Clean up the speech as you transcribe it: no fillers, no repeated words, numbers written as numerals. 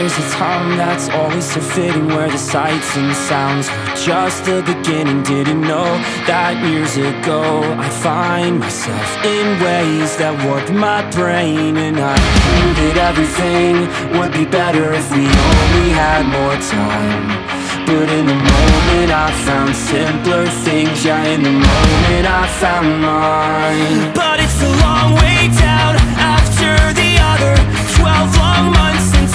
There's a time that's always so fitting, where the sights and sounds were just the beginning. Didn't know that years ago I'd find myself in ways that warped my brain. And I knew that everything would be better if we only had more time. But in the moment I found simpler things. Yeah, in the moment I found mine. But it's a long way down after the other 12 long months